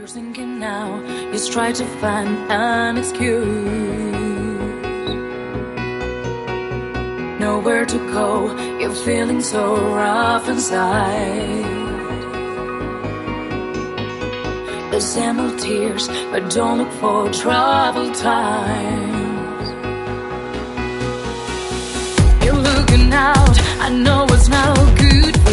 thinking now, just try to find an excuse. Nowhere to go, you're feeling so rough inside. Assemble tears, but don't look for troubled times. You're looking out, I know it's not good for